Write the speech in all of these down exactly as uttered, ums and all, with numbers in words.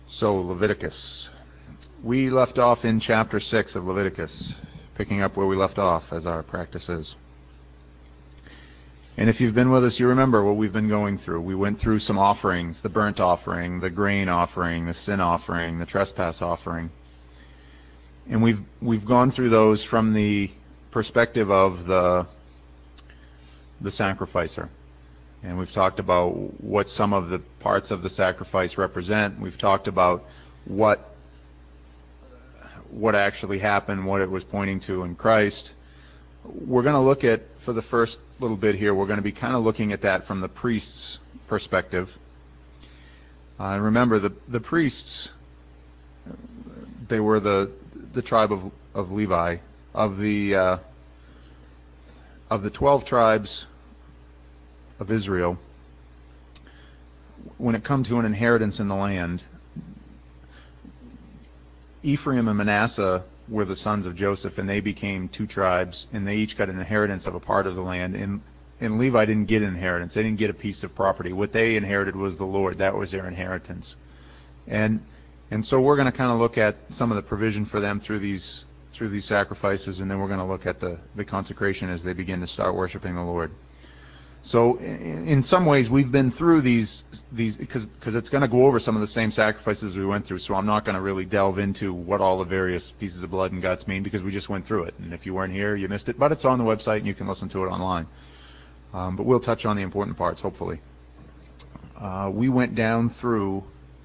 So, Leviticus. We left off in chapter six of Leviticus, picking up where we left off, as our practice is. And if you've been with us, you remember what we've been going through. We went through some offerings, the burnt offering, the grain offering, the sin offering, the trespass offering. And we've we've gone through those from the perspective of the the sacrificer. And we've talked about what some of the parts of the sacrifice represent. We've talked about what what actually happened, what it was pointing to in Christ. We're going to look at, for the first little bit here, we're going to be kind of looking at that from the priest's perspective. Uh, remember, the the priests, they were the the tribe of of Levi, of the uh, of the twelve tribes of Israel. When it comes to an inheritance in the land, Ephraim and Manasseh were the sons of Joseph, and they became two tribes, and they each got an inheritance of a part of the land. And, and Levi didn't get an inheritance. They didn't get a piece of property. What they inherited was the Lord. That was their inheritance. And and so we're going to kind of look at some of the provision for them through these through these sacrifices, and then we're going to look at the, the consecration as they begin to start worshiping the Lord. So in some ways, we've been through these, these because because it's going to go over some of the same sacrifices we went through, so I'm not going to really delve into what all the various pieces of blood and guts mean, because we just went through it. And if you weren't here, you missed it. But it's on the website, and you can listen to it online. Um, but we'll touch on the important parts, hopefully. Uh, we went down through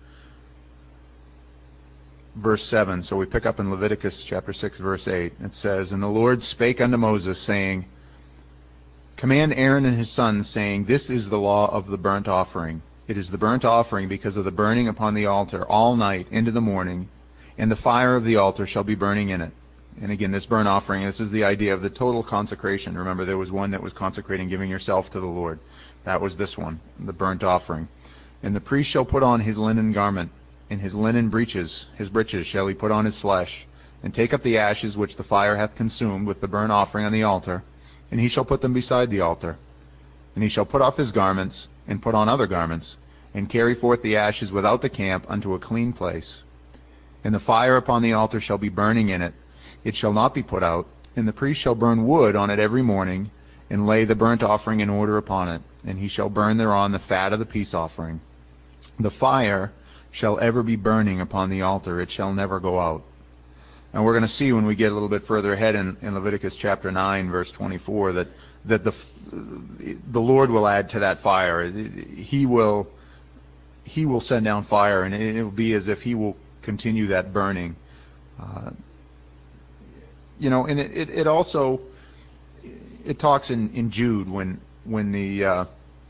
verse seven, so we pick up in Leviticus chapter six, verse eight. It says, "And the Lord spake unto Moses, saying, Command Aaron and his sons, saying, This is the law of the burnt offering. It is the burnt offering because of the burning upon the altar all night into the morning, and the fire of the altar shall be burning in it." And again, this burnt offering, this is the idea of the total consecration. Remember, there was one that was consecrating, giving yourself to the Lord. That was this one, the burnt offering. "And the priest shall put on his linen garment, and his linen breeches, his breeches shall he put on his flesh, and take up the ashes which the fire hath consumed with the burnt offering on the altar, and he shall put them beside the altar. And he shall put off his garments, and put on other garments, and carry forth the ashes without the camp unto a clean place. And the fire upon the altar shall be burning in it, it shall not be put out. And the priest shall burn wood on it every morning, and lay the burnt offering in order upon it. And he shall burn thereon the fat of the peace offering. The fire shall ever be burning upon the altar, it shall never go out." And we're going to see when we get a little bit further ahead in, in Leviticus chapter nine, verse twenty-four, that that the the Lord will add to that fire. He will He will send down fire, and it will be as if He will continue that burning. Uh, you know, and it, it, it also it talks in, in Jude when when the uh,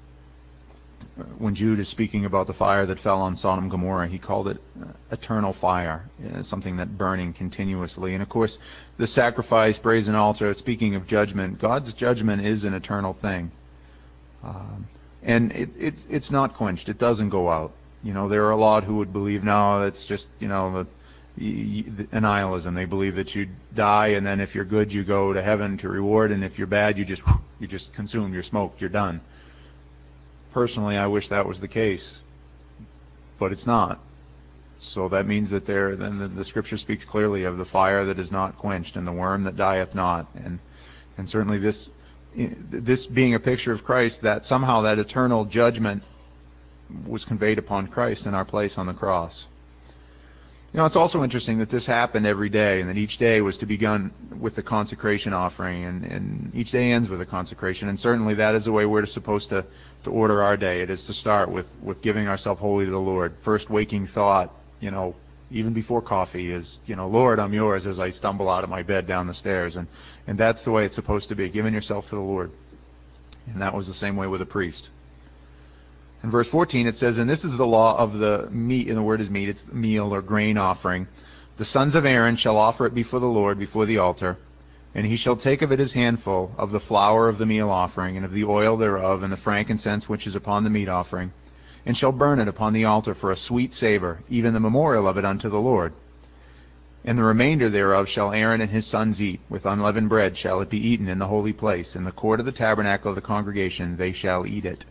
when Jude is speaking about the fire that fell on Sodom and Gomorrah, he called it eternal fire, something that burning continuously. And of course, the sacrifice, brazen altar, speaking of judgment, God's judgment is an eternal thing. Um, and it, it's it's not quenched. It doesn't go out. You know, there are a lot who would believe, no, it's just, you know, the, the, the annihilism. They believe that you die, and then if you're good, you go to heaven to reward, and if you're bad, you just you just consume, you're smoked, you're done. Personally, I wish that was the case, but it's not. So that means that there, then the, the Scripture speaks clearly of the fire that is not quenched and the worm that dieth not, and and certainly this this being a picture of Christ, that somehow that eternal judgment was conveyed upon Christ in our place on the cross. You know, it's also interesting that this happened every day, and that each day was to be begun with the consecration offering, and, and each day ends with a consecration. And certainly that is the way we're supposed to, to order our day. It is to start with, with giving ourselves wholly to the Lord. First waking thought, you know, even before coffee is, you know, Lord, I'm yours, as I stumble out of my bed down the stairs. And, and that's the way it's supposed to be, giving yourself to the Lord. And that was the same way with a priest. In verse fourteen, it says, "And this is the law of the meat," and the word is meat, it's meal or grain offering. "The sons of Aaron shall offer it before the Lord, before the altar. And he shall take of it his handful of the flour of the meal offering, and of the oil thereof, and the frankincense which is upon the meat offering, and shall burn it upon the altar for a sweet savor, even the memorial of it unto the Lord. And the remainder thereof shall Aaron and his sons eat. With unleavened bread shall it be eaten in the holy place. In the court of the tabernacle of the congregation they shall eat it.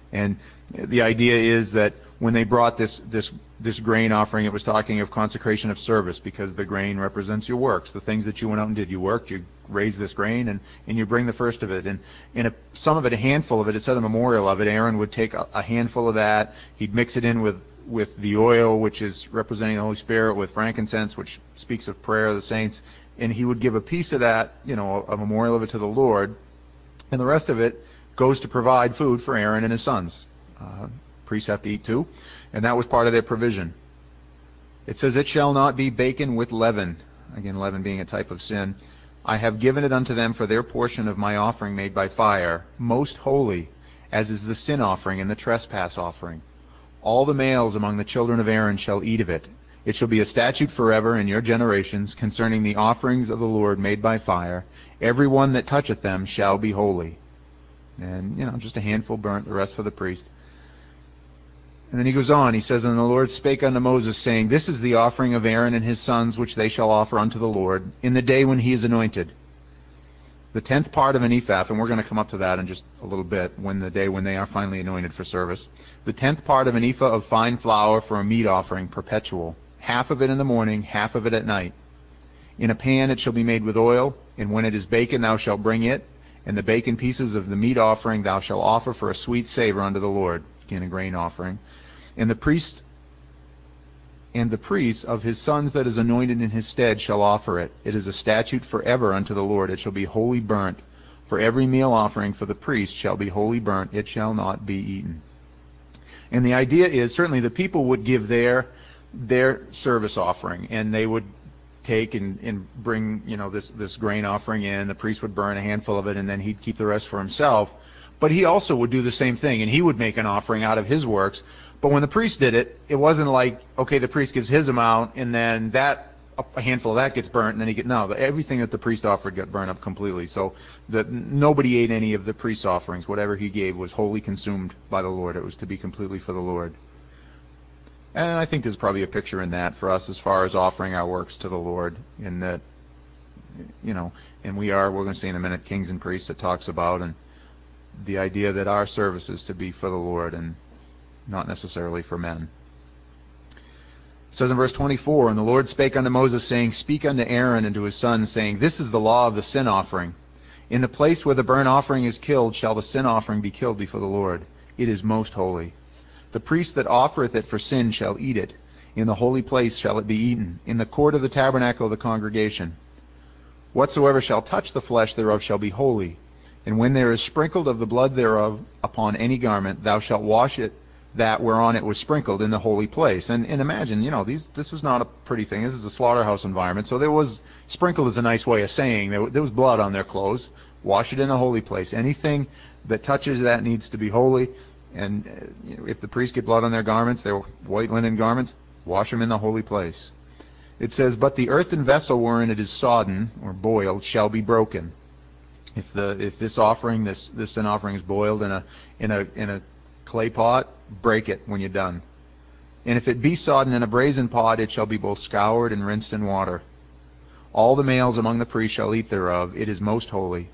And the idea is that when they brought this this this grain offering, it was talking of consecration of service, because the grain represents your works, the things that you went out and did. You worked, you raised this grain, and, and you bring the first of it. And in a, some of it, a handful of it, it said a memorial of it. Aaron would take a, a handful of that, he'd mix it in with, with the oil, which is representing the Holy Spirit, with frankincense, which speaks of prayer of the saints, and he would give a piece of that, you know, a memorial of it to the Lord, and the rest of it goes to provide food for Aaron and his sons. Uh, priests have to eat too, and that was part of their provision. It says, "It shall not be baken with leaven." Again, leaven being a type of sin. "I have given it unto them for their portion of my offering made by fire, most holy, as is the sin offering and the trespass offering. All the males among the children of Aaron shall eat of it. It shall be a statute forever in your generations concerning the offerings of the Lord made by fire. Every one that toucheth them shall be holy." And, you know, just a handful burnt, the rest for the priest. And then he goes on, he says, "And the Lord spake unto Moses, saying, This is the offering of Aaron and his sons, which they shall offer unto the Lord, in the day when he is anointed. The tenth part of an ephah," and we're going to come up to that in just a little bit, when the day when they are finally anointed for service. "The tenth part of an ephah of fine flour for a meat offering, perpetual, half of it in the morning, half of it at night. In a pan it shall be made with oil, and when it is baken thou shalt bring it, and the baken pieces of the meat offering thou shalt offer for a sweet savor unto the Lord." Again, a grain offering. "And the priest and the priest of his sons that is anointed in his stead shall offer it. It is a statute forever unto the Lord. It shall be wholly burnt. For every meal offering for the priest shall be wholly burnt. It shall not be eaten." And the idea is, certainly the people would give their their service offering, and they would take and, and bring, you know, this, this grain offering in. The priest would burn a handful of it, and then he'd keep the rest for himself. But he also would do the same thing, and he would make an offering out of his works. But when the priest did it, it wasn't like, okay, the priest gives his amount, and then that a handful of that gets burnt, and then he get no. Everything that the priest offered got burned up completely. So that nobody ate any of the priest's offerings. Whatever he gave was wholly consumed by the Lord. It was to be completely for the Lord. And I think there's probably a picture in that for us as far as offering our works to the Lord, in that, you know, and we are, we're going to see in a minute, kings and priests it talks about, and the idea that our service is to be for the Lord and not necessarily for men. It says in verse twenty-four, "And the Lord spake unto Moses, saying, Speak unto Aaron and to his sons, saying, This is the law of the sin offering. In the place where the burnt offering is killed shall the sin offering be killed before the Lord. It is most holy. The priest that offereth it for sin shall eat it. In the holy place shall it be eaten, in the court of the tabernacle of the congregation. Whatsoever shall touch the flesh thereof shall be holy. And when there is sprinkled of the blood thereof upon any garment, thou shalt wash it, that whereon it was sprinkled, in the holy place." And, and imagine, you know, these this was not a pretty thing. This is a slaughterhouse environment. So there was, sprinkled is a nice way of saying, there, there was blood on their clothes. Wash it in the holy place. Anything that touches that needs to be holy. And uh, you know, if the priests get blood on their garments, their white linen garments, wash them in the holy place. It says, "But the earthen vessel wherein it is sodden, or boiled, shall be broken." If the if this offering, this this sin offering is boiled in a in a in a clay pot, break it when you're done. "And if it be sodden in a brazen pot, it shall be both scoured and rinsed in water. All the males among the priests shall eat thereof. It is most holy.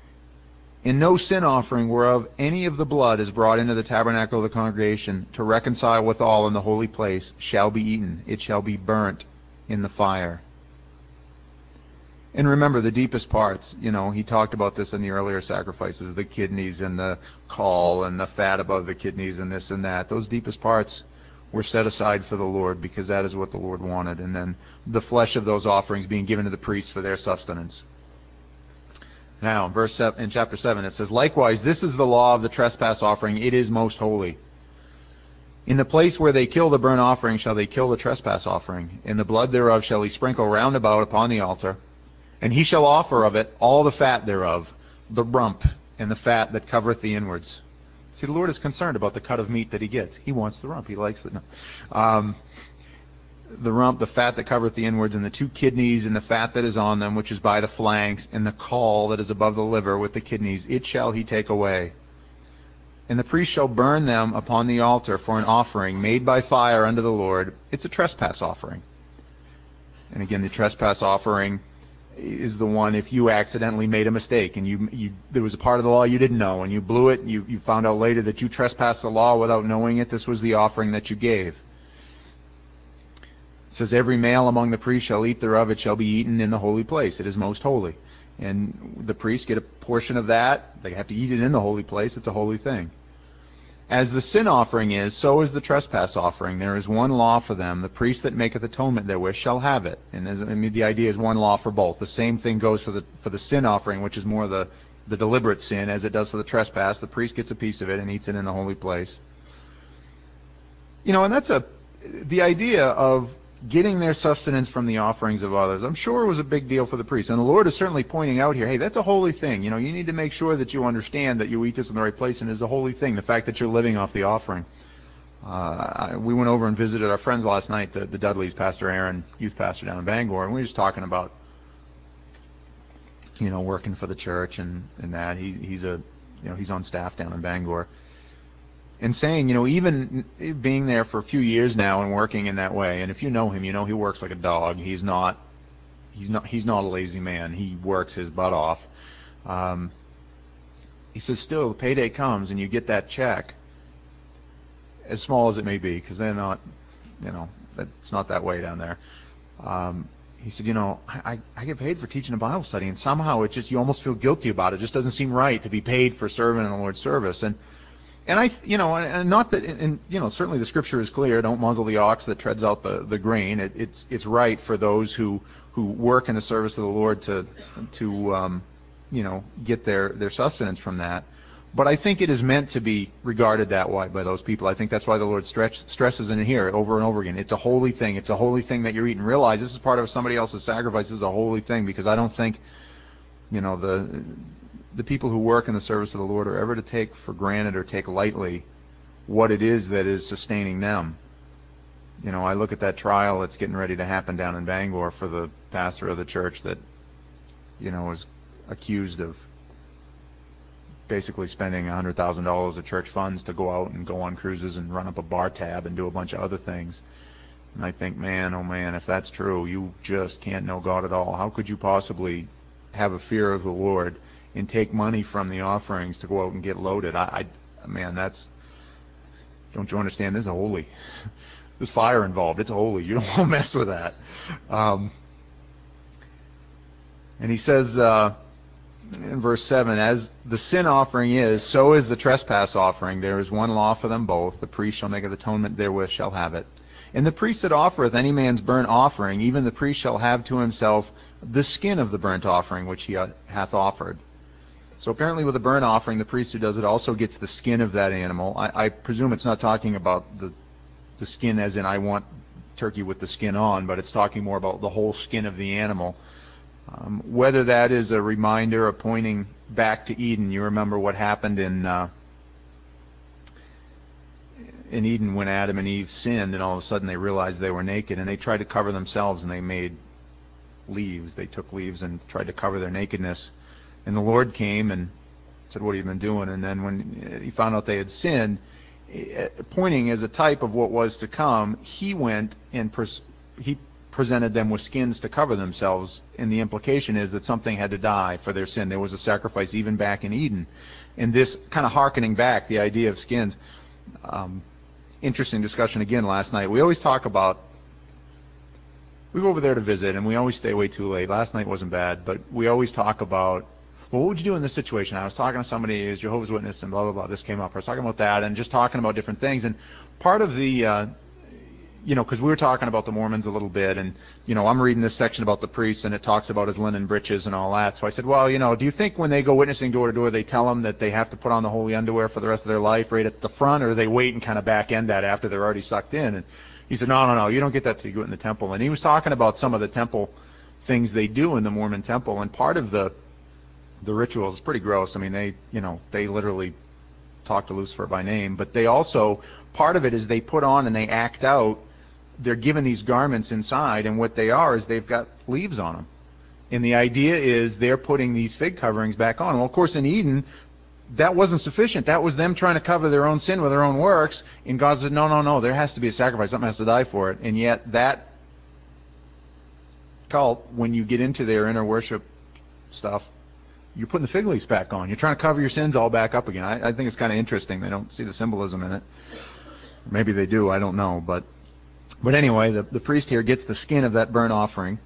In no sin offering whereof any of the blood is brought into the tabernacle of the congregation to reconcile withal in the holy place shall be eaten. It shall be burnt in the fire." And remember, the deepest parts, you know, he talked about this in the earlier sacrifices, the kidneys and the caul and the fat above the kidneys and this and that. Those deepest parts were set aside for the Lord because that is what the Lord wanted. And then the flesh of those offerings being given to the priests for their sustenance. Now, in verse seven, in chapter seven, it says, "Likewise, this is the law of the trespass offering. It is most holy. In the place where they kill the burnt offering shall they kill the trespass offering. In the blood thereof shall he sprinkle round about upon the altar. And he shall offer of it all the fat thereof, the rump, and the fat that covereth the inwards." See, the Lord is concerned about the cut of meat that he gets. He wants the rump. He likes the... No. Um, the rump, the fat that covereth the inwards, and the two kidneys, and the fat that is on them, which is by the flanks, and the caul that is above the liver with the kidneys, it shall he take away. And the priest shall burn them upon the altar for an offering made by fire unto the Lord. It's a trespass offering. And again, the trespass offering is the one if you accidentally made a mistake and you, you there was a part of the law you didn't know and you blew it and you, you found out later that you trespassed the law without knowing it. This was the offering that you gave. It says, every male among the priests shall eat thereof, it shall be eaten in the holy place. It is most holy. And the priests get a portion of that. They have to eat it in the holy place. It's a holy thing. As the sin offering is, so is the trespass offering. There is one law for them. The priest that maketh atonement therewith shall have it. And as, I mean, the idea is one law for both. The same thing goes for the for the sin offering, which is more the, the deliberate sin, as it does for the trespass. The priest gets a piece of it and eats it in the holy place. You know, and that's a the idea of getting their sustenance from the offerings of others, I'm sure was a big deal for the priests. And the Lord is certainly pointing out here, hey, that's a holy thing. You know, you need to make sure that you understand that you eat this in the right place, and it is a holy thing, the fact that you're living off the offering. Uh, we went over and visited our friends last night, the, the Dudleys, Pastor Aaron, youth pastor down in Bangor, and we were just talking about, you know, working for the church and, and that. He, he's a, you know, he's on staff down in Bangor. And saying, you know, even being there for a few years now and working in that way, and if you know him, you know he works like a dog. He's not, he's not, he's not a lazy man. He works his butt off. Um, he says, still, the payday comes and you get that check, as small as it may be, because they're not, you know, it's not that way down there. Um, he said, you know, I, I get paid for teaching a Bible study, and somehow it just, you almost feel guilty about it. It just doesn't seem right to be paid for serving in the Lord's service. And And I, you know, and not that, and you know, certainly the Scripture is clear. Don't muzzle the ox that treads out the, the grain. It, it's it's right for those who, who work in the service of the Lord to to um, you know, get their, their sustenance from that. But I think it is meant to be regarded that way by those people. I think that's why the Lord stretch, stresses in here over and over again. It's a holy thing. It's a holy thing that you're eating. Realize this is part of somebody else's sacrifice. This is a holy thing, because I don't think, you know, the the people who work in the service of the Lord are ever to take for granted or take lightly what it is that is sustaining them. You know, I look at that trial that's getting ready to happen down in Bangor for the pastor of the church that, you know, was accused of basically spending one hundred thousand dollars of church funds to go out and go on cruises and run up a bar tab and do a bunch of other things. And I think, man, oh man, if that's true, you just can't know God at all. How could you possibly have a fear of the Lord and take money from the offerings to go out and get loaded? I, I man, that's, don't you understand? This is holy. There's fire involved. It's holy. You don't want to mess with that. Um, and he says uh, in verse seven, as the sin offering is, so is the trespass offering. There is one law for them both. The priest shall make an atonement therewith, shall have it. And the priest that offereth any man's burnt offering, even the priest shall have to himself the skin of the burnt offering which he hath offered. So apparently with a burnt offering, the priest who does it also gets the skin of that animal. I, I presume it's not talking about the the skin as in I want turkey with the skin on, but it's talking more about the whole skin of the animal. Um, whether that is a reminder of pointing back to Eden. You remember what happened in uh, in Eden when Adam and Eve sinned, and all of a sudden they realized they were naked, and they tried to cover themselves, and they made leaves. They took leaves and tried to cover their nakedness. And the Lord came and said, what have you been doing? And then when he found out they had sinned, pointing as a type of what was to come, he went and pres- he presented them with skins to cover themselves. And the implication is that something had to die for their sin. There was a sacrifice even back in Eden. And this kind of hearkening back, the idea of skins. Um, interesting discussion again last night. We always talk about, we go over there to visit, and we always stay way too late. Last night wasn't bad, but we always talk about, well, what would you do in this situation? I was talking to somebody who's Jehovah's Witness, and blah, blah, blah. This came up. I was talking about that and just talking about different things. And part of the, uh, you know, because we were talking about the Mormons a little bit, and, you know, I'm reading this section about the priests, and it talks about his linen breeches and all that. So I said, well, you know, do you think when they go witnessing door to door, they tell them that they have to put on the holy underwear for the rest of their life right at the front, or they wait and kind of back end that after they're already sucked in? And he said, no, no, no, you don't get that till you go in the temple. And he was talking about some of the temple things they do in the Mormon temple, and part of the the ritual is pretty gross. I mean, they, you know, they literally talk to Lucifer by name, but they also, part of it is they put on and they act out, they're given these garments inside, and what they are is they've got leaves on them. And the idea is they're putting these fig coverings back on. Well, of course, in Eden, that wasn't sufficient. That was them trying to cover their own sin with their own works, and God said, no, no, no, there has to be a sacrifice. Something has to die for it. And yet that cult, when you get into their inner worship stuff, you're putting the fig leaves back on. You're trying to cover your sins all back up again. I, I think it's kind of interesting. They don't see the symbolism in it. Maybe they do. I don't know. But but anyway, the, the priest here gets the skin of that burnt offering.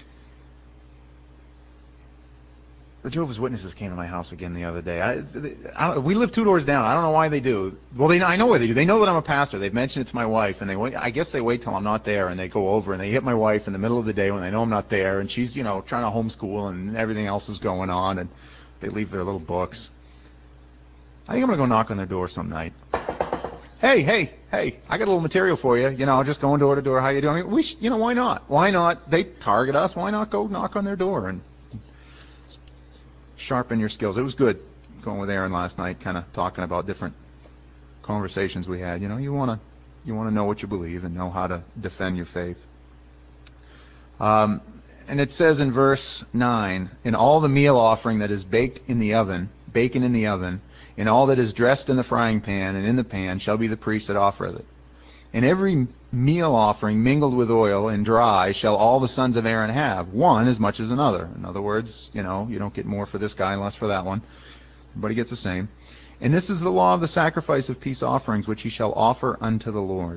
The Jehovah's Witnesses came to my house again the other day. I, they, I we live two doors down. I don't know why they do. Well, they I know why they do. They know that I'm a pastor. They've mentioned it to my wife, and they wait. I guess they wait till I'm not there, and they go over and they hit my wife in the middle of the day when they know I'm not there, and she's you know trying to homeschool and everything else is going on, and they leave their little books. I think I'm gonna go knock on their door some night. Hey, hey, hey! I got a little material for you. You know, just going door to door. How you doing? I mean, we, sh- you know, why not? Why not? They target us. Why not go knock on their door and sharpen your skills? It was good going with Aaron last night, kind of talking about different conversations we had. You know, you want to you want to know what you believe and know how to defend your faith. Um, and it says in verse nine, in all the meal offering that is baked in the oven, bacon in the oven, in all that is dressed in the frying pan and in the pan shall be the priest that offereth it. And every meal offering mingled with oil and dry shall all the sons of Aaron have, one as much as another. In other words, you know, you don't get more for this guy and less for that one. Everybody gets the same. And this is the law of the sacrifice of peace offerings, which he shall offer unto the Lord.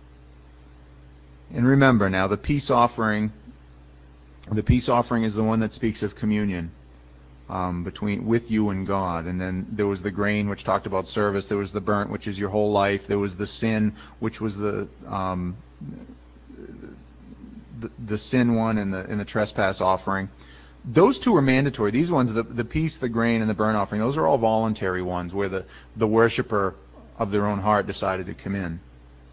And remember now, the peace offering, the peace offering is the one that speaks of communion. Um, between with you and God. And then there was the grain, which talked about service. There was the burnt, which is your whole life. There was the sin, which was the um, the, the sin one and the and the trespass offering. Those two are mandatory. These ones, the the peace, the grain, and the burnt offering, those are all voluntary ones where the the worshiper of their own heart decided to come in.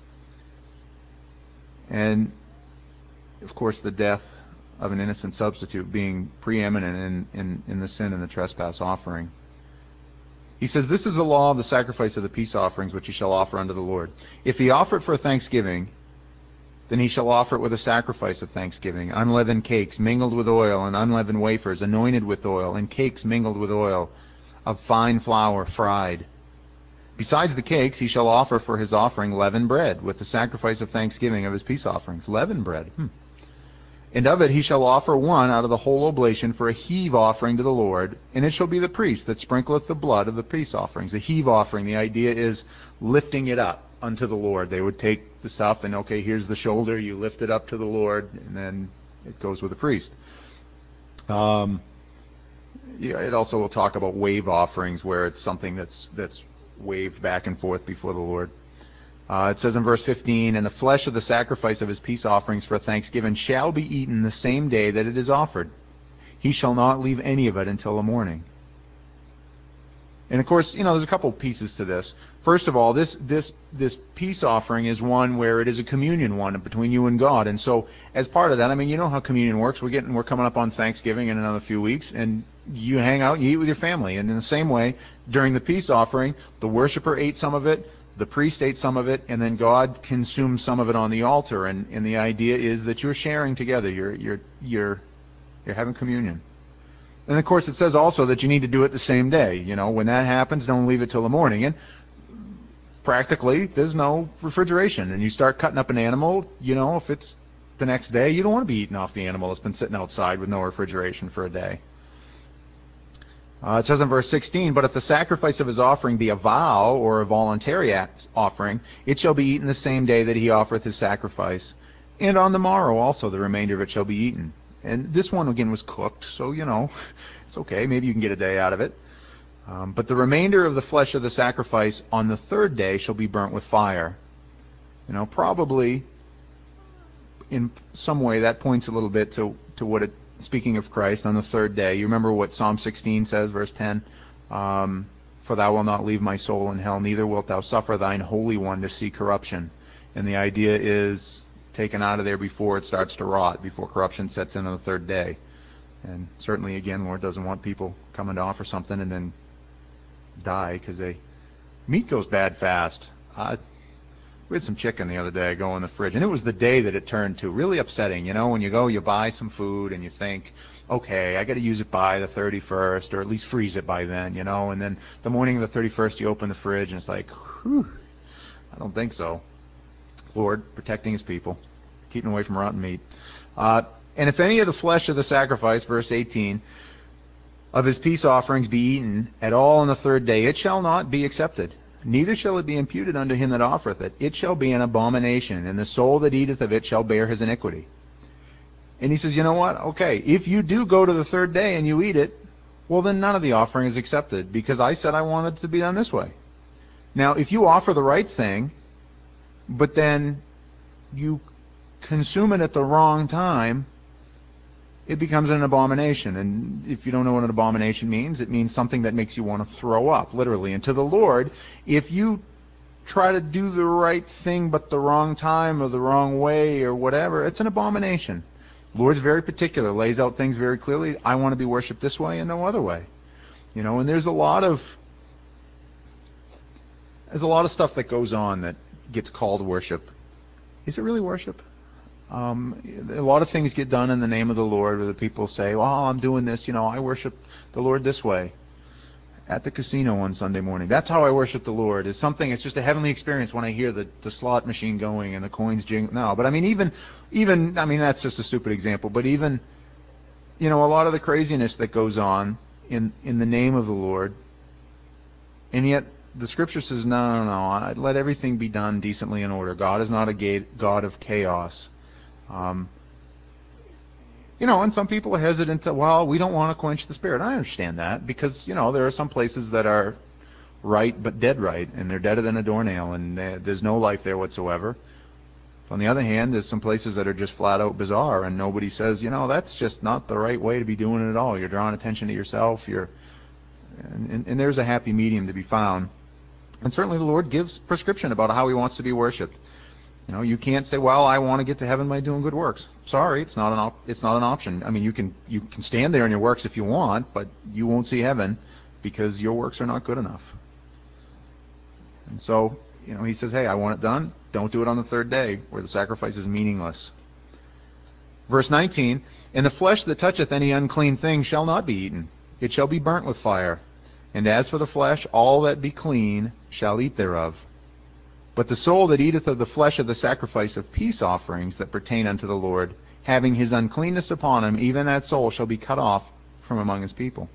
And of course, the death of an innocent substitute being preeminent in, in, in the sin and the trespass offering. He says, this is the law of the sacrifice of the peace offerings which he shall offer unto the Lord. If he offer it for thanksgiving, then he shall offer it with a sacrifice of thanksgiving, unleavened cakes mingled with oil, and unleavened wafers anointed with oil, and cakes mingled with oil of fine flour fried. Besides the cakes, he shall offer for his offering leavened bread, with the sacrifice of thanksgiving of his peace offerings. Leavened bread. Hmm. And of it he shall offer one out of the whole oblation for a heave offering to the Lord, and it shall be the priest that sprinkleth the blood of the peace offerings. The heave offering, the idea is lifting it up unto the Lord. They would take the stuff and, okay, here's the shoulder, you lift it up to the Lord, and then it goes with the priest. Um, yeah, it also will talk about wave offerings, where it's something that's that's waved back and forth before the Lord. Uh, it says in verse fifteen, and the flesh of the sacrifice of his peace offerings for thanksgiving shall be eaten the same day that it is offered. He shall not leave any of it until the morning. And of course, you know, there's a couple pieces to this. First of all, this this this peace offering is one where it is a communion one between you and God. And so, as part of that, I mean, you know how communion works. We're getting we're coming up on Thanksgiving in another few weeks, and you hang out, you eat with your family. And in the same way, during the peace offering, the worshiper ate some of it, the priest ate some of it, and then God consumed some of it on the altar. And, and the idea is that you're sharing together. You're you're you're you're having communion. And of course, it says also that you need to do it the same day. You know, when that happens, don't leave it till the morning. And practically, there's no refrigeration. And you start cutting up an animal, you know, if it's the next day, you don't want to be eating off the animal that's been sitting outside with no refrigeration for a day. Uh, it says in verse sixteen, but if the sacrifice of his offering be a vow or a voluntary offering, it shall be eaten the same day that he offereth his sacrifice. And on the morrow also the remainder of it shall be eaten. And this one, again, was cooked, so, you know, it's okay. Maybe you can get a day out of it. Um, but the remainder of the flesh of the sacrifice on the third day shall be burnt with fire. You know, probably in some way that points a little bit to, to what it, speaking of Christ, on the third day. You remember what Psalm sixteen says, verse ten? Um, For thou wilt not leave my soul in hell, neither wilt thou suffer thine Holy One to see corruption. And the idea is taken out of there before it starts to rot, before corruption sets in on the third day. And certainly, again, Lord doesn't want people coming to offer something and then die because they meat goes bad fast. Uh, we had some chicken the other day go in the fridge, and it was the day that it turned to really upsetting. You know, when you go, you buy some food, and you think, okay, I got to use it by the thirty-first, or at least freeze it by then, you know, and then the morning of the thirty-first, you open the fridge, and it's like, whew, I don't think so. Lord, protecting his people, keeping away from rotten meat. Uh, And if any of the flesh of the sacrifice, verse eighteen, of his peace offerings be eaten at all on the third day, it shall not be accepted. Neither shall it be imputed unto him that offereth it. It shall be an abomination, and the soul that eateth of it shall bear his iniquity. And he says, you know what? Okay, if you do go to the third day and you eat it, well, then none of the offering is accepted, because I said I wanted it to be done this way. Now, if you offer the right thing, but then you consume it at the wrong time, it becomes an abomination. And if you don't know what an abomination means, it means something that makes you want to throw up, literally. And to the Lord, if you try to do the right thing but the wrong time or the wrong way or whatever, it's an abomination. The Lord's very particular, lays out things very clearly. I want to be worshipped this way and no other way. You know, and there's a lot of there's a lot of stuff that goes on that gets called worship. Is it really worship? Um, a lot of things get done in the name of the Lord, where the people say, well, I'm doing this, you know, I worship the Lord this way. At the casino one Sunday morning. That's how I worship the Lord. It's something, it's just a heavenly experience when I hear the, the slot machine going and the coins jingling. No, but I mean, even, even, I mean, that's just a stupid example, but even, you know, a lot of the craziness that goes on in, in the name of the Lord, and yet the Scripture says, no, no, no, let everything be done decently in order. God is not a God of chaos. Um, You know, and some people are hesitant to, well, we don't want to quench the Spirit. I understand that, because, you know, there are some places that are right but dead right, and they're deader than a doornail, and there's no life there whatsoever. On the other hand, there's some places that are just flat out bizarre, and nobody says, you know, that's just not the right way to be doing it at all. You're drawing attention to yourself. You're, and, and, and there's a happy medium to be found. And certainly the Lord gives prescription about how He wants to be worshipped. You know, you can't say, well, I want to get to heaven by doing good works. Sorry, it's not an op- it's not an option. I mean, you can you can stand there in your works if you want, but you won't see heaven because your works are not good enough. And so, you know, he says, hey, I want it done. Don't do it on the third day, where the sacrifice is meaningless. Verse nineteen, and the flesh that toucheth any unclean thing shall not be eaten. It shall be burnt with fire. And as for the flesh, all that be clean shall eat thereof. But the soul that eateth of the flesh of the sacrifice of peace offerings that pertain unto the Lord, having his uncleanness upon him, even that soul shall be cut off from among his people.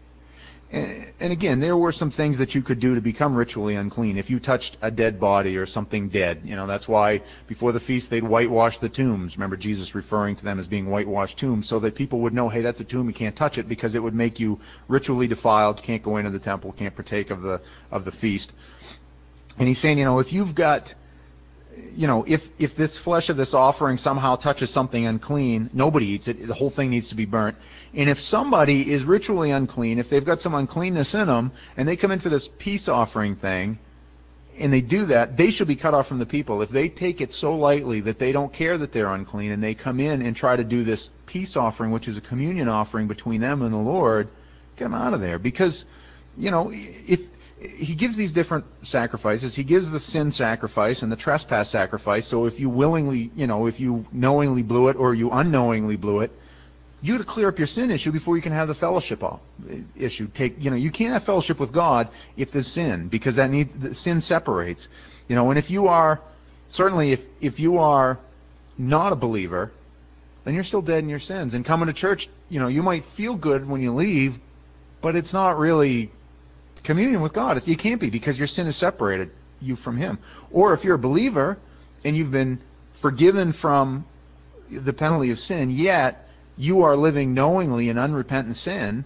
And, and again, there were some things that you could do to become ritually unclean. If you touched a dead body or something dead, you know, that's why before the feast they'd whitewash the tombs. Remember Jesus referring to them as being whitewashed tombs, so that people would know, hey, that's a tomb, you can't touch it, because it would make you ritually defiled, can't go into the temple, can't partake of the of the feast. And he's saying, you know, if you've got, you know, if if this flesh of this offering somehow touches something unclean, nobody eats it. The whole thing needs to be burnt. And if somebody is ritually unclean, if they've got some uncleanness in them, and they come in for this peace offering thing, and they do that, they should be cut off from the people. If they take it so lightly that they don't care that they're unclean, and they come in and try to do this peace offering, which is a communion offering between them and the Lord, get them out of there. Because, you know, if he gives these different sacrifices. He gives the sin sacrifice and the trespass sacrifice. So if you willingly, you know, if you knowingly blew it or you unknowingly blew it, you got to clear up your sin issue before you can have the fellowship issue. Take, you know, you can't have fellowship with God if there's sin, because that need the sin separates. You know, and if you are certainly if if you are not a believer, then you're still dead in your sins. And coming to church, you know, you might feel good when you leave, but it's not really communion with God. It's, you can't be, because your sin has separated you from Him. Or if you're a believer and you've been forgiven from the penalty of sin, yet you are living knowingly in unrepentant sin,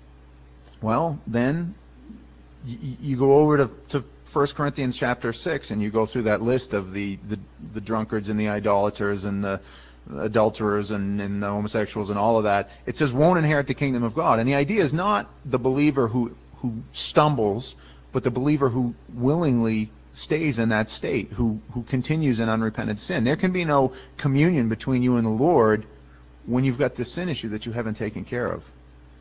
well, then you, you go over to, to First Corinthians chapter six and you go through that list of the, the, the drunkards and the idolaters and the adulterers and, and the homosexuals and all of that. It says won't inherit the kingdom of God. And the idea is not the believer who who stumbles, but the believer who willingly stays in that state, who who continues in unrepentant sin. There can be no communion between you and the Lord when you've got this sin issue that you haven't taken care of.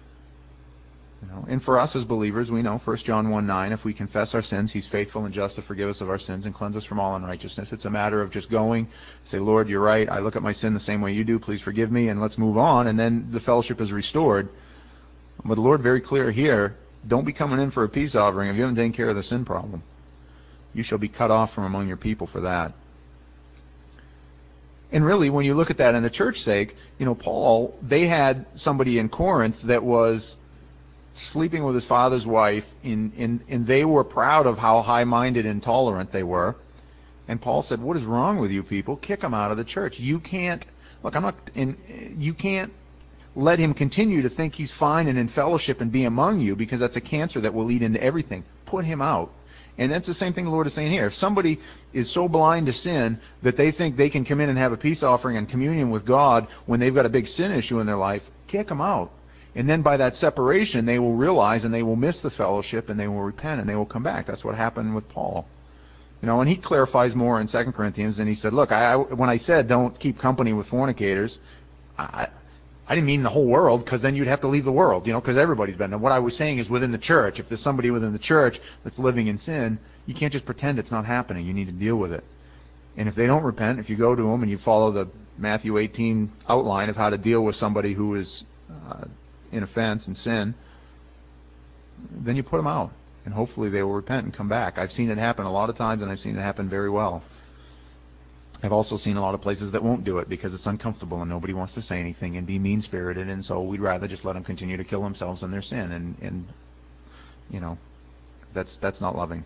You know, and for us as believers, we know First John one nine, if we confess our sins, He's faithful and just to forgive us of our sins and cleanse us from all unrighteousness. It's a matter of just going, say, Lord, you're right, I look at my sin the same way you do, please forgive me, and let's move on, and then the fellowship is restored. But the Lord very clear here, don't be coming in for a peace offering if you haven't taken care of the sin problem. You shall be cut off from among your people for that. And really, when you look at that in the church's sake, you know, Paul, they had somebody in Corinth that was sleeping with his father's wife, in, in, and they were proud of how high-minded and tolerant they were. And Paul said, what is wrong with you people? Kick them out of the church. You can't, look, I'm not, in, you can't let him continue to think he's fine and in fellowship and be among you, because that's a cancer that will lead into everything. Put him out. And that's the same thing the Lord is saying here. If somebody is so blind to sin that they think they can come in and have a peace offering and communion with God when they've got a big sin issue in their life, kick them out. And then by that separation, they will realize and they will miss the fellowship and they will repent and they will come back. That's what happened with Paul. You know, and he clarifies more in Second Corinthians, and he said, look, I, when I said don't keep company with fornicators, I, I didn't mean the whole world, because then you'd have to leave the world, you know, because everybody's been there. What I was saying is within the church. If there's somebody within the church that's living in sin, you can't just pretend it's not happening. You need to deal with it. And if they don't repent, if you go to them and you follow the Matthew eighteen outline of how to deal with somebody who is uh, in offense and sin, then you put them out. And hopefully they will repent and come back. I've seen it happen a lot of times, and I've seen it happen very well. I've also seen a lot of places that won't do it because it's uncomfortable and nobody wants to say anything and be mean-spirited, and so we'd rather just let them continue to kill themselves in their sin, and, and you know, that's that's not loving.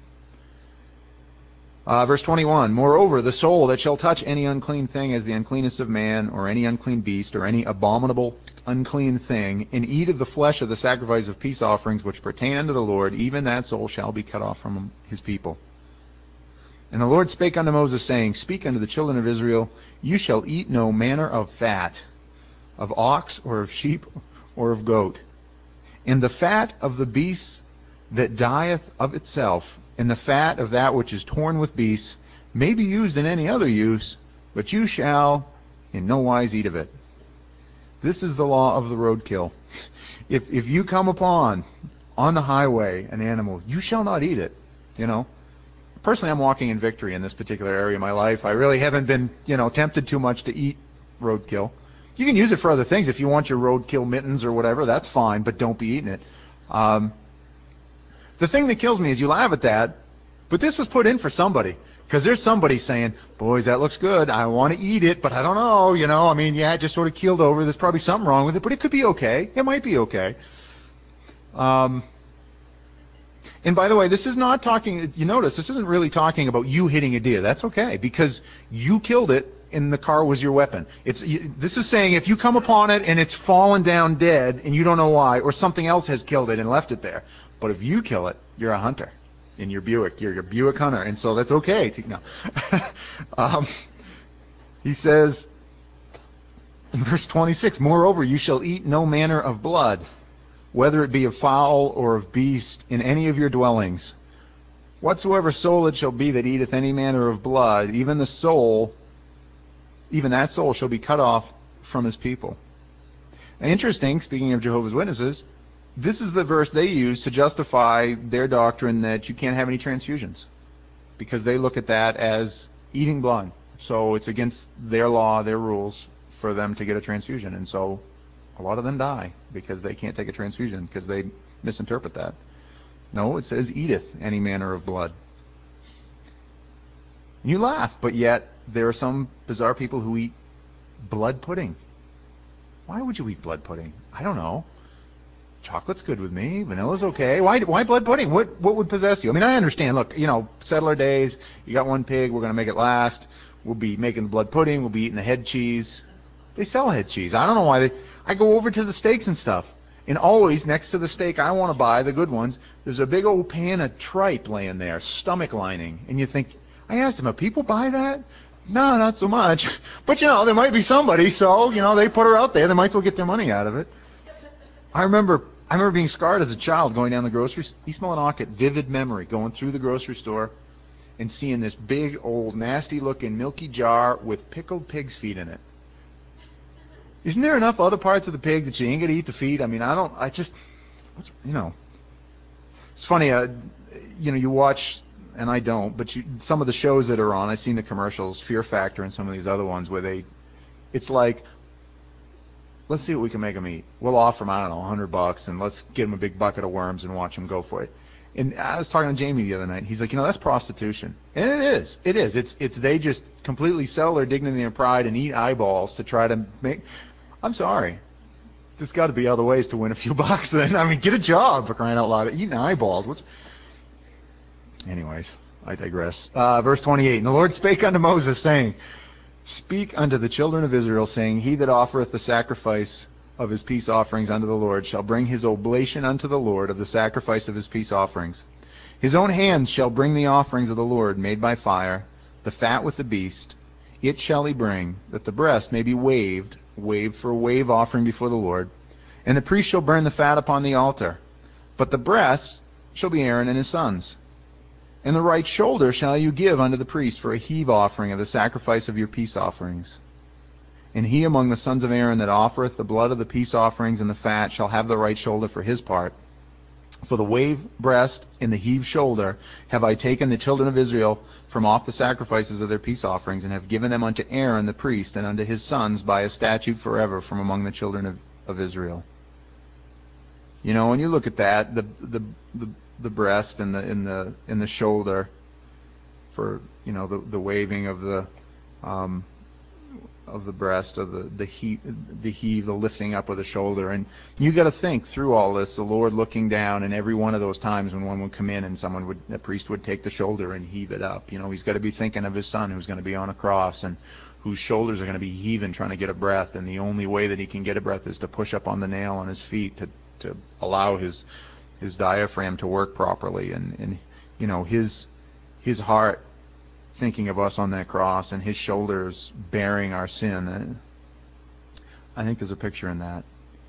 Uh, verse twenty-one, moreover, the soul that shall touch any unclean thing as the uncleanness of man, or any unclean beast, or any abominable unclean thing, and eat of the flesh of the sacrifice of peace offerings which pertain unto the Lord, even that soul shall be cut off from his people. And the Lord spake unto Moses, saying, speak unto the children of Israel, you shall eat no manner of fat, of ox, or of sheep, or of goat. And the fat of the beasts that dieth of itself, and the fat of that which is torn with beasts, may be used in any other use, but you shall in no wise eat of it. This is the law of the roadkill. If if you come upon on the highway an animal, you shall not eat it. You know. Personally, I'm walking in victory in this particular area of my life. I really haven't been, you know, tempted too much to eat roadkill. You can use it for other things. If you want your roadkill mittens or whatever, that's fine, but don't be eating it. Um, the thing that kills me is you laugh at that, but this was put in for somebody. Because there's somebody saying, boys, that looks good. I want to eat it, but I don't know, you know. I mean, yeah, it just sort of keeled over. There's probably something wrong with it, but it could be okay. It might be okay. Um... And by the way, this is not talking, you notice, this isn't really talking about you hitting a deer. That's okay, because you killed it and the car was your weapon. It's This is saying if you come upon it and it's fallen down dead and you don't know why, or something else has killed it and left it there. But if you kill it, you're a hunter in your Buick. You're a Buick hunter, and so that's okay. To, no. um, he says in verse twenty-six, moreover, you shall eat no manner of blood, whether it be of fowl or of beast, in any of your dwellings. Whatsoever soul it shall be that eateth any manner of blood, even the soul, even that soul shall be cut off from his people. Now, interesting, speaking of Jehovah's Witnesses, this is the verse they use to justify their doctrine that you can't have any transfusions, because they look at that as eating blood. So it's against their law, their rules, for them to get a transfusion. And so a lot of them die because they can't take a transfusion because they misinterpret that. No, it says eateth any manner of blood. You laugh, but yet there are some bizarre people who eat blood pudding. Why would you eat blood pudding? I don't know. Chocolate's good with me. Vanilla's okay. Why why blood pudding? What what would possess you? I mean, I understand. Look, you know, settler days, you got one pig, we're going to make it last. We'll be making the blood pudding. We'll be eating the head cheese. They sell head cheese. I don't know why they... I go over to the steaks and stuff, and always next to the steak I want to buy, the good ones, there's a big old pan of tripe laying there, stomach lining. And you think, I asked them, people buy that? No, not so much. But, you know, there might be somebody, so, you know, they put her out there. They might as well get their money out of it. I remember I remember being scarred as a child going down the grocery store. East Millinocket, vivid memory, going through the grocery store and seeing this big, old, nasty-looking, milky jar with pickled pig's feet in it. Isn't there enough other parts of the pig that you ain't going to eat the feet? I mean, I don't, I just, what's, you know. It's funny, uh, you know, you watch, and I don't, but you, some of the shows that are on, I've seen the commercials, Fear Factor and some of these other ones where they, it's like, let's see what we can make them eat. We'll offer them, I don't know, a hundred bucks, and let's give them a big bucket of worms and watch them go for it. And I was talking to Jamie the other night. He's like, you know, that's prostitution. And it is. It is. It's it's they just completely sell their dignity and pride and eat eyeballs to try to make. I'm sorry. There's got to be other ways to win a few bucks. Then I mean, get a job for crying out loud. Eating eyeballs. What's? Anyways, I digress. Uh, verse twenty-eight. And the Lord spake unto Moses, saying, Speak unto the children of Israel, saying, He that offereth the sacrifice of his peace offerings unto the Lord shall bring his oblation unto the Lord of the sacrifice of his peace offerings. His own hands shall bring the offerings of the Lord made by fire, the fat with the beast. It shall he bring, that the breast may be waved, waved for a wave offering before the Lord. And the priest shall burn the fat upon the altar. But the breast shall be Aaron and his sons. And the right shoulder shall you give unto the priest for a heave offering of the sacrifice of your peace offerings. And he among the sons of Aaron that offereth the blood of the peace offerings and the fat shall have the right shoulder for his part. For the wave breast and the heave shoulder have I taken the children of Israel from off the sacrifices of their peace offerings, and have given them unto Aaron the priest and unto his sons by a statute forever from among the children of, of Israel. You know, when you look at that, the the the, the breast and the in the in the shoulder for, you know, the the waving of the um, of the breast, of the the heave, the heave, the lifting up of the shoulder, and you got to think through all this. The Lord looking down, and every one of those times when one would come in and someone would, the priest would take the shoulder and heave it up. You know, he's got to be thinking of his son who's going to be on a cross and whose shoulders are going to be heaving, trying to get a breath, and the only way that he can get a breath is to push up on the nail on his feet to to allow his his diaphragm to work properly, and and you know his his heart thinking of us on that cross, and his shoulders bearing our sin. And I think there's a picture in that.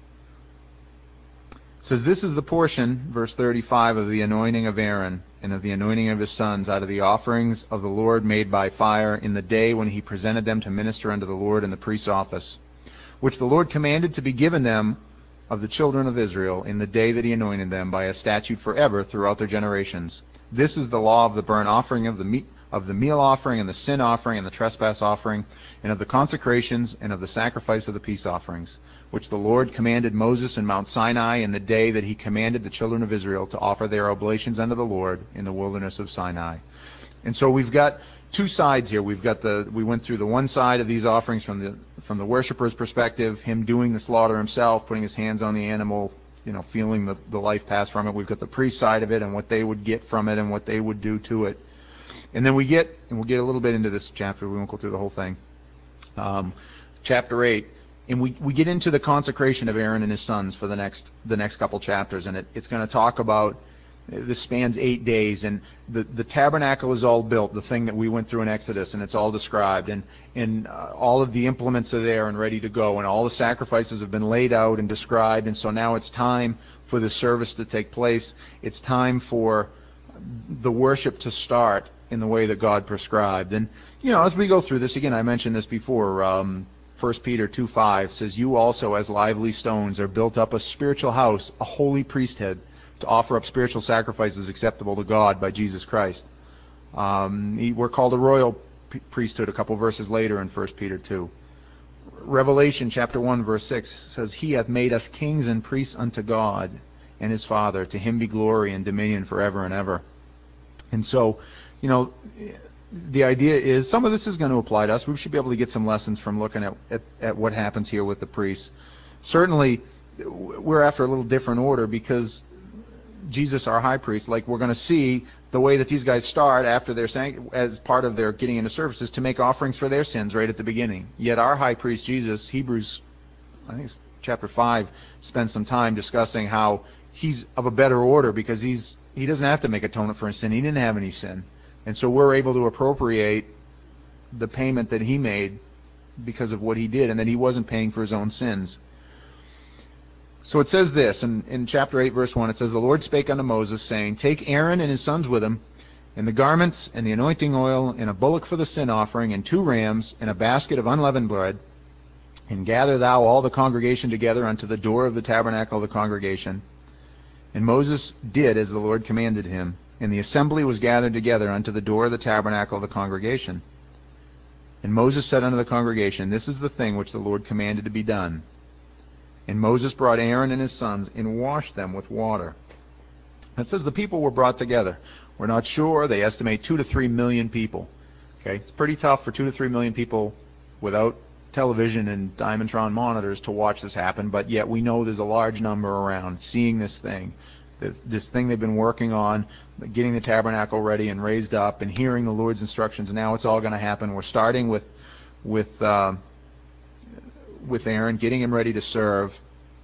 It says, this is the portion, verse thirty-five, of the anointing of Aaron and of the anointing of his sons out of the offerings of the Lord made by fire in the day when he presented them to minister unto the Lord in the priest's office, which the Lord commanded to be given them of the children of Israel in the day that he anointed them by a statute forever throughout their generations. This is the law of the burnt offering, of the meat, of the meal offering, and the sin offering, and the trespass offering, and of the consecrations, and of the sacrifice of the peace offerings, which the Lord commanded Moses in Mount Sinai in the day that he commanded the children of Israel to offer their oblations unto the Lord in the wilderness of Sinai. And so we've got two sides here. We've got the we went through the one side of these offerings from the from the worshiper's perspective, him doing the slaughter himself, putting his hands on the animal, you know, feeling the, the life pass from it. We've got the priest side of it and what they would get from it and what they would do to it. And then we get, and we'll get a little bit into this chapter, we won't go through the whole thing, um, chapter eight, and we, we get into the consecration of Aaron and his sons for the next the next couple chapters, and it, it's going to talk about, this spans eight days, and the, the tabernacle is all built, the thing that we went through in Exodus, and it's all described, and, and uh, all of the implements are there and ready to go, and all the sacrifices have been laid out and described, and so now it's time for the service to take place. It's time for the worship to start in the way that God prescribed. And, you know, as we go through this, again, I mentioned this before, um, First Peter two five says, you also as lively stones are built up a spiritual house, a holy priesthood, to offer up spiritual sacrifices acceptable to God by Jesus Christ. Um, we're called a royal priesthood a couple verses later in First Peter two. Revelation chapter one verse six says, he hath made us kings and priests unto God and his Father. To him be glory and dominion forever and ever. And so, you know, the idea is some of this is going to apply to us. We should be able to get some lessons from looking at, at, at what happens here with the priests. Certainly, we're after a little different order because Jesus, our high priest, like we're going to see the way that these guys start after they're saying, as part of their getting into services, to make offerings for their sins right at the beginning. Yet our high priest, Jesus, Hebrews, I think it's chapter five, spends some time discussing how he's of a better order because he's he doesn't have to make atonement for his sin. He didn't have any sin. And so we're able to appropriate the payment that he made because of what he did, and that he wasn't paying for his own sins. So it says this, in, in chapter eight, verse one, it says, the Lord spake unto Moses, saying, take Aaron and his sons with him, and the garments, and the anointing oil, and a bullock for the sin offering, and two rams, and a basket of unleavened bread, and gather thou all the congregation together unto the door of the tabernacle of the congregation. And Moses did as the Lord commanded him, and the assembly was gathered together unto the door of the tabernacle of the congregation. And Moses said unto the congregation, this is the thing which the Lord commanded to be done. And Moses brought Aaron and his sons, and washed them with water. And it says the people were brought together. We're not sure. They estimate two to three million people. Okay, it's pretty tough for two to three million people without television and Diamondtron monitors to watch this happen, but yet we know there's a large number around seeing this thing, this thing they've been working on, getting the tabernacle ready and raised up and hearing the Lord's instructions. Now it's all going to happen. We're starting with with uh, with Aaron, getting him ready to serve.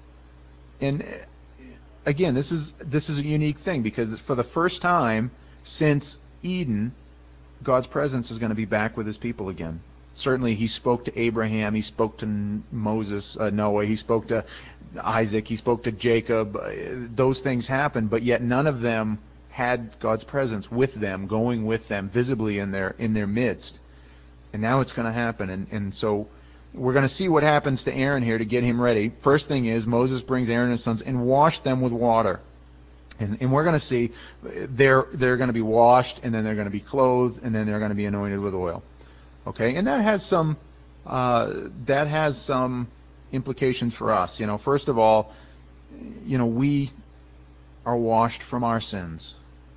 And again, this is this is a unique thing because for the first time since Eden, God's presence is going to be back with his people again. Certainly he spoke to Abraham, he spoke to Moses, uh, Noah, he spoke to Isaac, he spoke to Jacob. Uh, those things happened, but yet none of them had God's presence with them, going with them, visibly in their in their midst. And now it's going to happen. And, and so we're going to see what happens to Aaron here to get him ready. First thing is Moses brings Aaron and his sons and wash them with water. And, and we're going to see they're they're going to be washed, and then they're going to be clothed, and then they're going to be anointed with oil. Okay, and that has some uh, that has some implications for us. You know, first of all, you know, we are washed from our sins.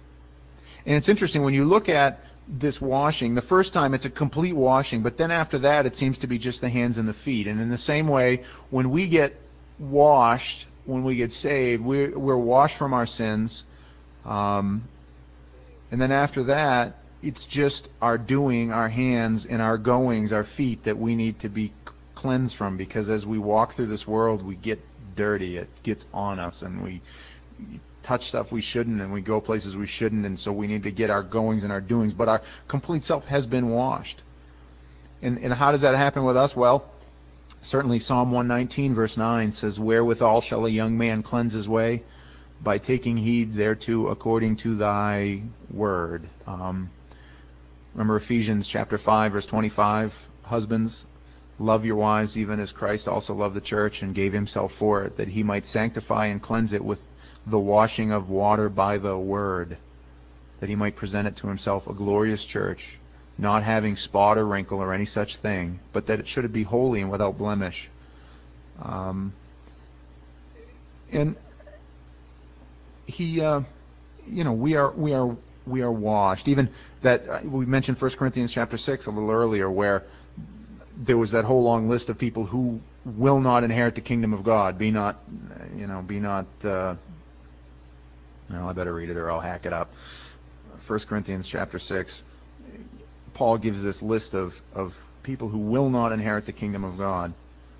And it's interesting when you look at this washing. The first time it's a complete washing, but then after that it seems to be just the hands and the feet. And in the same way, when we get washed, when we get saved, we're, we're washed from our sins. Um, and then after that, it's just our doing, our hands, and our goings, our feet that we need to be cleansed from, because as we walk through this world, we get dirty. It gets on us, and we touch stuff we shouldn't, and we go places we shouldn't, and so we need to get our goings and our doings. But our complete self has been washed. And, and how does that happen with us? Well, certainly Psalm one nineteen, verse nine says, "Wherewithal shall a young man cleanse his way? By taking heed thereto according to thy word." Um, remember Ephesians chapter five, verse twenty-five, "Husbands, love your wives even as Christ also loved the church and gave himself for it, that he might sanctify and cleanse it with the washing of water by the word, that he might present it to himself a glorious church, not having spot or wrinkle or any such thing, but that it should be holy and without blemish." Um, and he, uh, you know, we are we are we are washed. Even that uh, we mentioned First Corinthians chapter six a little earlier, where there was that whole long list of people who will not inherit the kingdom of God. Be not, you know, be not. Uh, well, I better read it or I'll hack it up. First Corinthians chapter six. Paul gives this list of, of people who will not inherit the kingdom of God.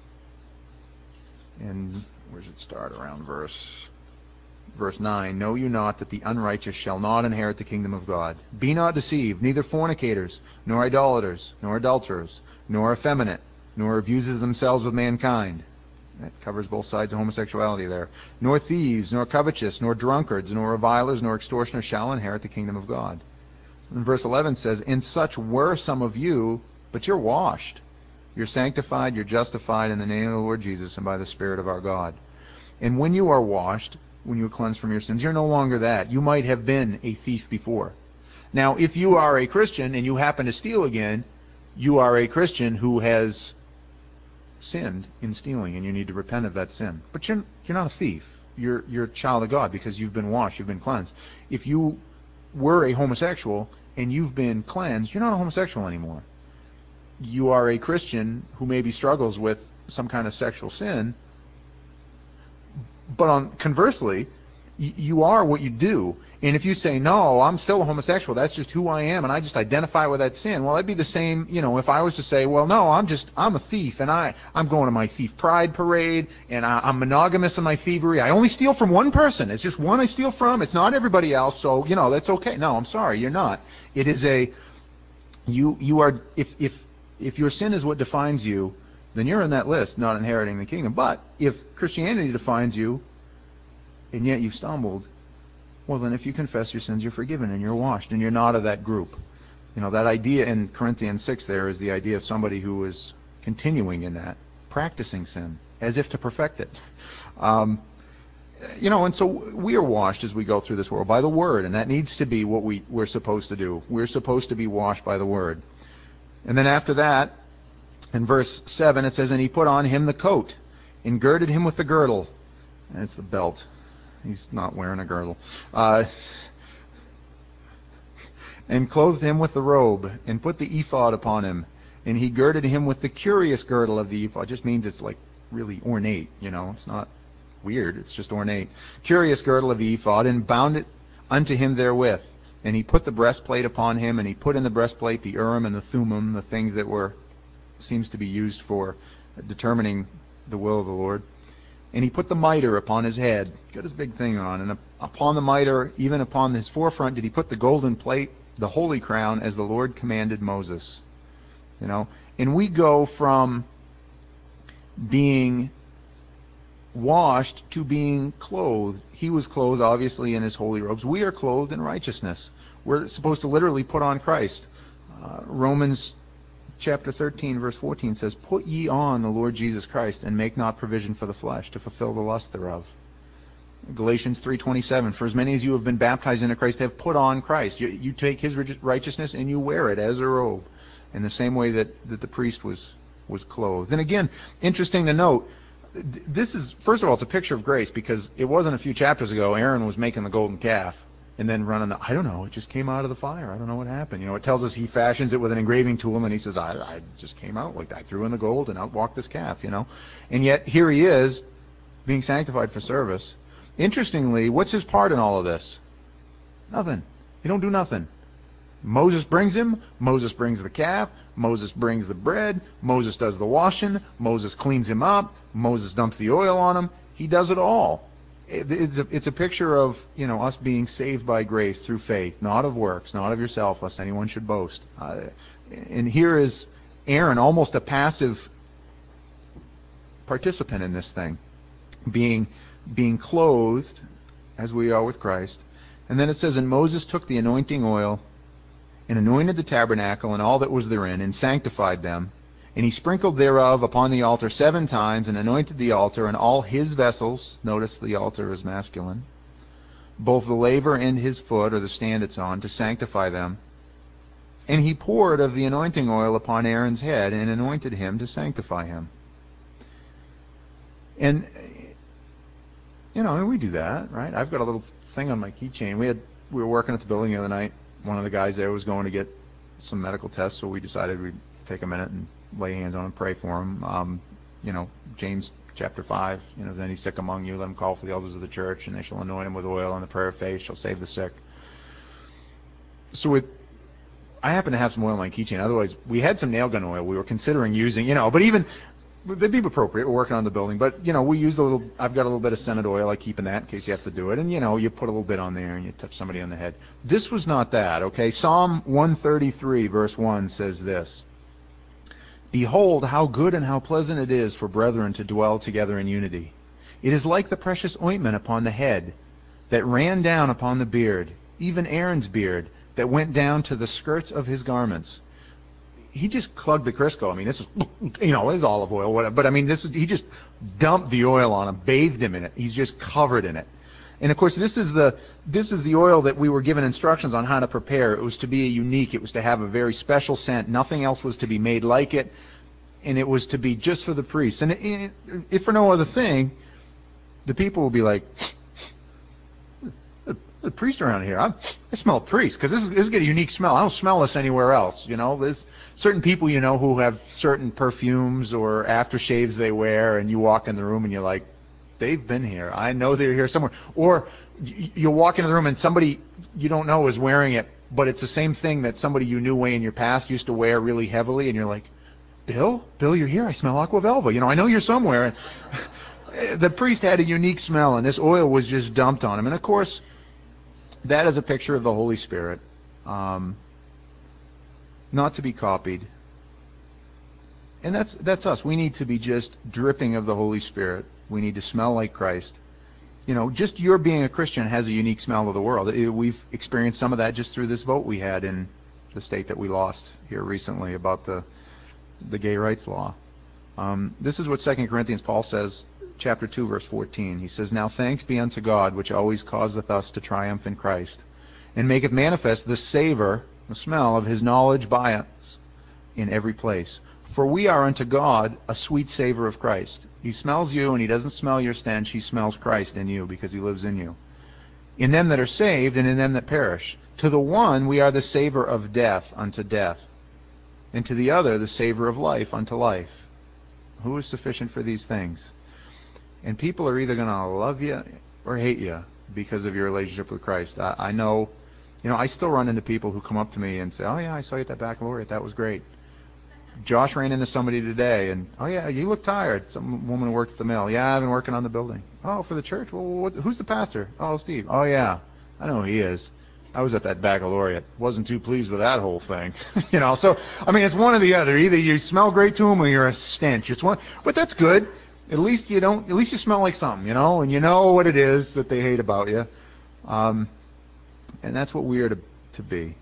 And where does it start? Around verse verse nine. "Know you not that the unrighteous shall not inherit the kingdom of God? Be not deceived, neither fornicators, nor idolaters, nor adulterers, nor effeminate, nor abusers themselves with mankind." That covers both sides of homosexuality there. "Nor thieves, nor covetous, nor drunkards, nor revilers, nor extortioners shall inherit the kingdom of God." And verse eleven says, "And such were some of you, but you're washed. You're sanctified, you're justified in the name of the Lord Jesus and by the Spirit of our God." And when you are washed, when you are cleansed from your sins, you're no longer that. You might have been a thief before. Now, if you are a Christian and you happen to steal again, you are a Christian who has sinned in stealing, and you need to repent of that sin. But you're you're not a thief. You're you're a child of God because you've been washed, you've been cleansed. If you were a homosexual and you've been cleansed, you're not a homosexual anymore. You are a Christian who maybe struggles with some kind of sexual sin, but on conversely, y- you are what you do. And if you say, "No, I'm still a homosexual, that's just who I am, and I just identify with that sin," well, that'd be the same, you know, if I was to say, "Well, no, I'm just, I'm a thief, and I, I'm going to my thief pride parade, and I, I'm monogamous in my thievery. I only steal from one person. It's just one I steal from. It's not everybody else, so, you know, that's okay." No, I'm sorry, you're not. It is a, you, you are, if, if, if your sin is what defines you, then you're in that list, not inheriting the kingdom. But if Christianity defines you, and yet you've stumbled, well, then if you confess your sins, you're forgiven and you're washed, and you're not of that group. You know, that idea in Corinthians six there is the idea of somebody who is continuing in that, practicing sin, as if to perfect it. Um, you know, and so we are washed as we go through this world by the Word, and that needs to be what we, we're supposed to do. We're supposed to be washed by the Word. And then after that, in verse seven, it says, "And he put on him the coat, and girded him with the girdle." And it's the belt. He's not wearing a girdle. Uh, and clothed him with the robe, and put the ephod upon him. And he girded him with the curious girdle of the ephod. It just means it's like really ornate, you know. It's not weird. It's just ornate. Curious girdle of the ephod, and bound it unto him therewith. And he put the breastplate upon him, and he put in the breastplate the Urim and the Thummim, the things that were, seems to be used for determining the will of the Lord. And he put the mitre upon his head, got his big thing on, and upon the mitre, even upon his forefront, did he put the golden plate, the holy crown, as the Lord commanded Moses. You know, and we go from being washed to being clothed. He was clothed, obviously, in his holy robes. We are clothed in righteousness. We're supposed to literally put on Christ. Uh, Romans chapter thirteen, verse fourteen says, "Put ye on the Lord Jesus Christ, and make not provision for the flesh, to fulfill the lust thereof." Galatians three twenty-seven, "For as many as you have been baptized into Christ have put on Christ." You, you take his righteousness and you wear it as a robe, in the same way that, that the priest was, was clothed. And again, interesting to note, this is, first of all, it's a picture of grace, because it wasn't a few chapters ago Aaron was making the golden calf and then running the, I don't know, it just came out of the fire. I don't know what happened. You know, it tells us he fashions it with an engraving tool, and then he says, I, I just came out like that. I threw in the gold and out walked this calf, you know. And yet here he is being sanctified for service. Interestingly, what's his part in all of this? Nothing. He don't do nothing. Moses brings him. Moses brings the calf. Moses brings the bread. Moses does the washing. Moses cleans him up. Moses dumps the oil on him. He does it all. It's a, it's a picture of, you know, us being saved by grace through faith, not of works, not of yourself, lest anyone should boast. Uh, and here is Aaron, almost a passive participant in this thing, being being clothed as we are with Christ. And then it says, "And Moses took the anointing oil and anointed the tabernacle and all that was therein, and sanctified them. And he sprinkled thereof upon the altar seven times, and anointed the altar and all his vessels." Notice the altar is masculine. "Both the laver and his foot," or the stand it's on, "to sanctify them. And he poured of the anointing oil upon Aaron's head, and anointed him to sanctify him." And, you know, and we do that, right? I've got a little thing on my keychain. We had we were working at the building the other night. One of the guys there was going to get some medical tests, so we decided we'd take a minute and lay hands on him and pray for him. Um, you know, James chapter five, you know, "If any sick among you, let him call for the elders of the church, and they shall anoint him with oil, and the prayer of faith shall save the sick." So with, I happen to have some oil on my keychain. Otherwise, we had some nail gun oil we were considering using, you know, but even, they'd be appropriate. We're working on the building. But, you know, we use a little, I've got a little bit of scented oil. I keep in that in case you have to do it. And, you know, you put a little bit on there and you touch somebody on the head. This was not that, okay? Psalm one thirty-three, verse one says this: "Behold, how good and how pleasant it is for brethren to dwell together in unity. It is like the precious ointment upon the head, that ran down upon the beard, even Aaron's beard, that went down to the skirts of his garments." He just plugged the Crisco. I mean, this is, you know, it's olive oil, whatever. But I mean, this is, he just dumped the oil on him, bathed him in it. He's just covered in it. And of course, this is the this is the oil that we were given instructions on how to prepare. It was to be unique. It was to have a very special scent. Nothing else was to be made like it, and it was to be just for the priests. And it, if for no other thing, the people will be like, "The priest around here, I, I smell a priest," because this is this is got a unique smell. I don't smell this anywhere else. You know, there's certain people, you know, who have certain perfumes or aftershaves they wear, and you walk in the room and you're like, they've been here. I know they're here somewhere. Or you walk into the room and somebody you don't know is wearing it, but it's the same thing that somebody you knew way in your past used to wear really heavily, and you're like, Bill, Bill, you're here. I smell Aqua Velva. You know, I know you're somewhere. The priest had a unique smell, and this oil was just dumped on him. And of course, that is a picture of the Holy Spirit, um, not to be copied. And that's that's us. We need to be just dripping of the Holy Spirit. We need to smell like Christ. You know, just your being a Christian has a unique smell to the world. It, we've experienced some of that just through this vote we had in the state that we lost here recently about the the gay rights law. Um, this is what Second Corinthians Paul says, chapter two, verse fourteen. He says, "Now thanks be unto God, which always causeth us to triumph in Christ, and maketh manifest the savor, the smell of his knowledge by us in every place. For we are unto God a sweet savor of Christ. He smells you, and he doesn't smell your stench. He smells Christ in you because he lives in you. In them that are saved and in them that perish. To the one we are the savor of death unto death, and to the other the savor of life unto life. Who is sufficient for these things? And people are either going to love you or hate you because of your relationship with Christ. I, I know, you know, I still run into people who come up to me and say, oh yeah, I saw you at that baccalaureate. That was great. Josh ran into somebody today, and, oh yeah, you look tired. Some woman who worked at the mill. Yeah, I've been working on the building. Oh, for the church? Well, what, who's the pastor? Oh, Steve. Oh yeah, I know who he is. I was at that baccalaureate. Wasn't too pleased with that whole thing. you know, so, I mean, it's one or the other. Either you smell great to them or you're a stench. It's one, but that's good. At least you don't, at least you smell like something, you know, and you know what it is that they hate about you. Um, and that's what we are to, to be.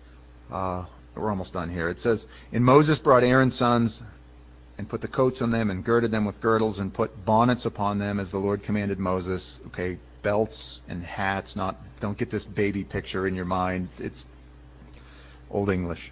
Uh, we're almost done here. It says, and Moses brought Aaron's sons and put the coats on them and girded them with girdles and put bonnets upon them as the Lord commanded Moses. Okay, belts and hats, not, don't get this baby picture in your mind. It's Old English.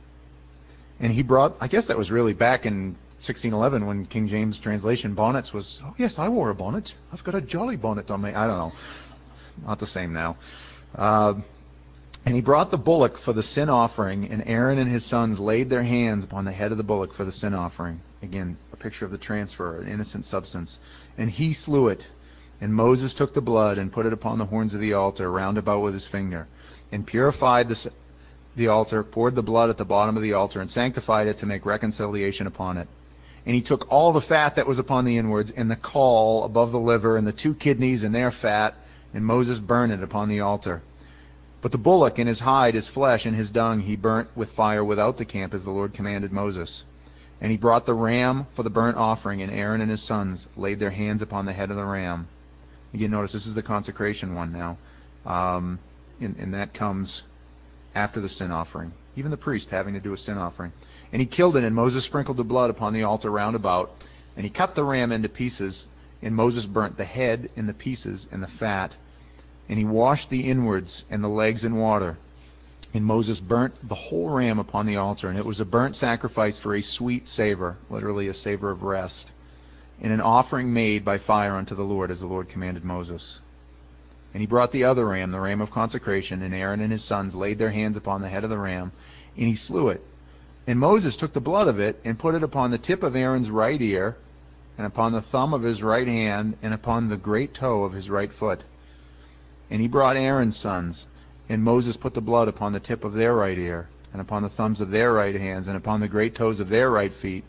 And he brought, I guess that was really back in sixteen eleven when King James translation, bonnets was, oh yes, I wore a bonnet. I've got a jolly bonnet on me. I don't know. Not the same now. Uh, And he brought the bullock for the sin offering, and Aaron and his sons laid their hands upon the head of the bullock for the sin offering. Again, a picture of the transfer, an innocent substance. And he slew it. And Moses took the blood and put it upon the horns of the altar round about with his finger, and purified the, the altar, poured the blood at the bottom of the altar, and sanctified it to make reconciliation upon it. And he took all the fat that was upon the inwards, and the caul above the liver, and the two kidneys and their fat, and Moses burned it upon the altar. But the bullock and his hide, his flesh, and his dung he burnt with fire without the camp, as the Lord commanded Moses. And he brought the ram for the burnt offering, and Aaron and his sons laid their hands upon the head of the ram. Again, notice this is the consecration one now. Um, and, and that comes after the sin offering. Even the priest having to do a sin offering. And he killed it, and Moses sprinkled the blood upon the altar round about. And he cut the ram into pieces, and Moses burnt the head and the pieces and the fat. And he washed the inwards and the legs in water. And Moses burnt the whole ram upon the altar. And it was a burnt sacrifice for a sweet savor, literally a savor of rest, and an offering made by fire unto the Lord, as the Lord commanded Moses. And he brought the other ram, the ram of consecration, and Aaron and his sons laid their hands upon the head of the ram, and he slew it. And Moses took the blood of it and put it upon the tip of Aaron's right ear, and upon the thumb of his right hand, and upon the great toe of his right foot. And he brought Aaron's sons, and Moses put the blood upon the tip of their right ear, and upon the thumbs of their right hands, and upon the great toes of their right feet.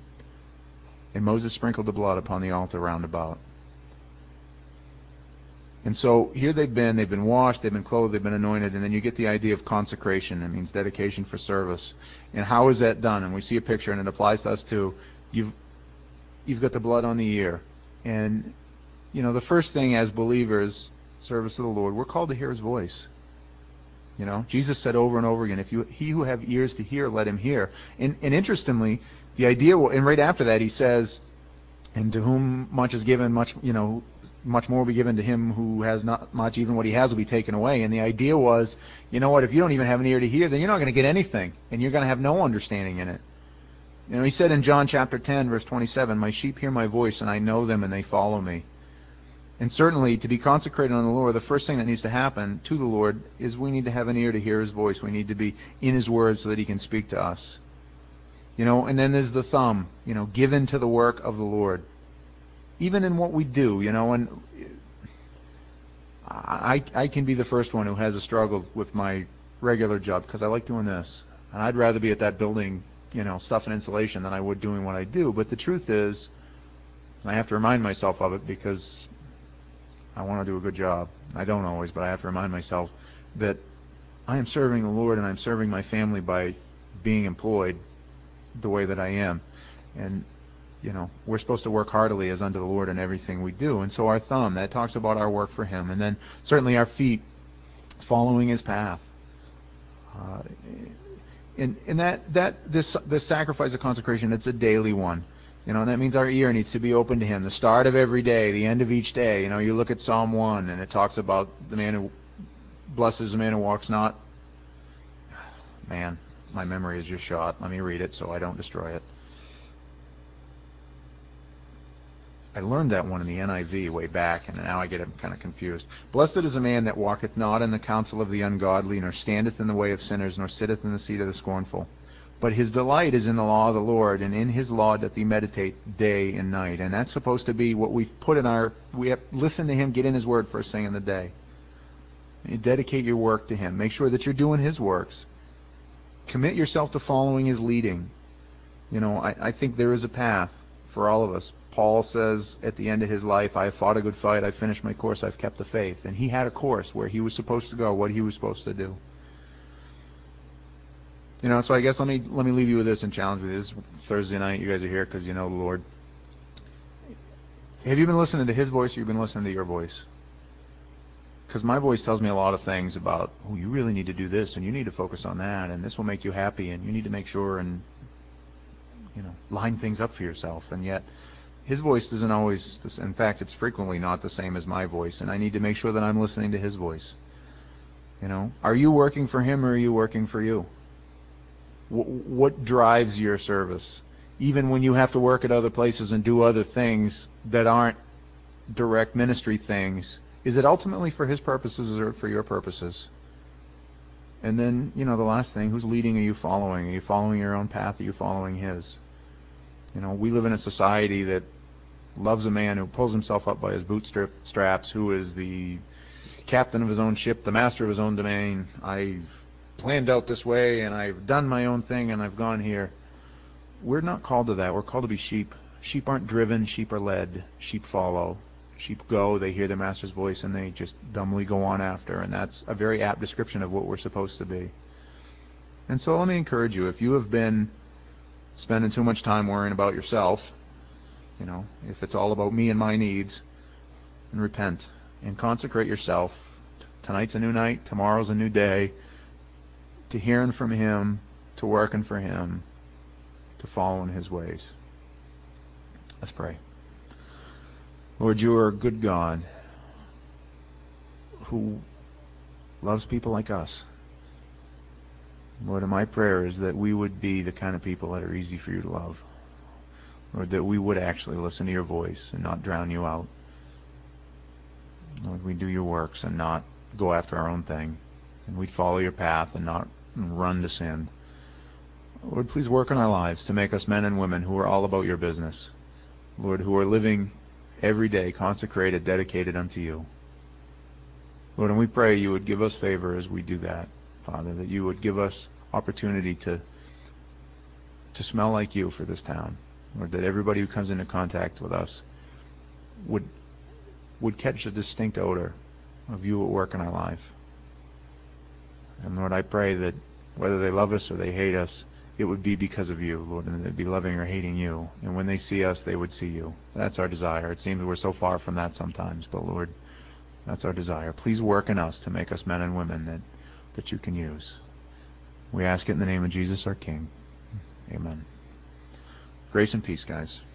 And Moses sprinkled the blood upon the altar round about. And so here they've been, they've been washed, they've been clothed, they've been anointed, and then you get the idea of consecration. It means dedication for service. And how is that done? And we see a picture, and it applies to us too. You've, you've got the blood on the ear. And, you know, the first thing as believers, service of the Lord, we're called to hear his voice. You know, Jesus said over and over again, if you, he who have ears to hear, let him hear. And, and interestingly, the idea, and right after that he says, and to whom much is given, much, you know, much more will be given to him who has not much, even what he has will be taken away. And the idea was, you know what, if you don't even have an ear to hear, then you're not going to get anything, and you're going to have no understanding in it. You know, he said in John chapter ten, verse twenty-seven, my sheep hear my voice, and I know them, and they follow me. And certainly, to be consecrated on the Lord, the first thing that needs to happen to the Lord is we need to have an ear to hear his voice. We need to be in his word so that he can speak to us. You know, and then there's the thumb, you know, given to the work of the Lord. Even in what we do, you know, and I, I can be the first one who has a struggle with my regular job because I like doing this. And I'd rather be at that building, you know, stuff and insulation than I would doing what I do. But the truth is, I have to remind myself of it because I want to do a good job. I don't always, but I have to remind myself that I am serving the Lord and I'm serving my family by being employed the way that I am. And, you know, we're supposed to work heartily as unto the Lord in everything we do. And so our thumb, that talks about our work for him. And then certainly our feet, following his path. Uh, and and that, that this, this sacrifice of consecration, it's a daily one. You know, and that means our ear needs to be open to him. The start of every day, the end of each day. You know, you look at Psalm one, and it talks about the man who blesses the man who walks not. Man, my memory is just shot. Let me read it so I don't destroy it. I learned that one in the N I V way back, and now I get it kind of confused. Blessed is a man that walketh not in the counsel of the ungodly, nor standeth in the way of sinners, nor sitteth in the seat of the scornful. But his delight is in the law of the Lord, and in his law doth he meditate day and night. And that's supposed to be what we've put in our, we have listen to him, get in his word first thing in the day. You dedicate your work to him. Make sure that you're doing his works. Commit yourself to following his leading. You know, I, I think there is a path for all of us. Paul says at the end of his life, I have fought a good fight, I've finished my course, I've kept the faith. And he had a course where he was supposed to go, what he was supposed to do. You know, so I guess let me let me leave you with this and challenge with this. Thursday night, you guys are here because you know the Lord. Have you been listening to his voice or you've been listening to your voice? Because my voice tells me a lot of things about, oh, you really need to do this and you need to focus on that and this will make you happy and you need to make sure and, you know, line things up for yourself. And yet his voice isn't always, this, in fact, it's frequently not the same as my voice, and I need to make sure that I'm listening to his voice. You know, are you working for him or are you working for you? W- what drives your service? Even when you have to work at other places and do other things that aren't direct ministry things, is it ultimately for his purposes or for your purposes? And then, you know, the last thing, who's leading? Are you following? Are you following your own path? Are you following his? You know, we live in a society that loves a man who pulls himself up by his bootstraps, who is the captain of his own ship, the master of his own domain. I've planned out this way, and I've done my own thing, and I've gone here. We're not called to that. We're called to be sheep. Sheep aren't driven. Sheep are led. Sheep follow. Sheep go. They hear their master's voice, and they just dumbly go on after. And that's a very apt description of what we're supposed to be. And so let me encourage you, if you have been spending too much time worrying about yourself, you know, if it's all about me and my needs, and repent and consecrate yourself. Tonight's a new night. Tomorrow's a new day. To hearing from him, to working for him, to following his ways. Let's pray. Lord, you are a good God who loves people like us. Lord, and my prayer is that we would be the kind of people that are easy for you to love. Lord, that we would actually listen to your voice and not drown you out. Lord, we do your works and not go after our own thing. And we'd follow your path and not run to sin. Lord, please work in our lives to make us men and women who are all about your business. Lord, who are living every day consecrated, dedicated unto you. Lord, and we pray you would give us favor as we do that, Father, that you would give us opportunity to to smell like you for this town. Lord, that everybody who comes into contact with us would would catch a distinct odor of you at work in our life. And Lord, I pray that whether they love us or they hate us, it would be because of you, Lord, and they'd be loving or hating you. And when they see us, they would see you. That's our desire. It seems we're so far from that sometimes, but Lord, that's our desire. Please work in us to make us men and women that, that you can use. We ask it in the name of Jesus, our King. Amen. Grace and peace, guys.